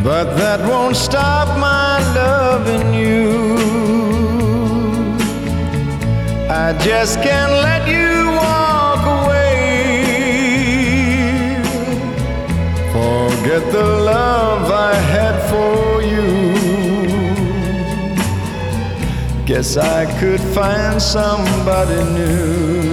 but that won't stop my loving you. I just can't let you walk away. Forget the love I had for you. Guess I could find somebody new.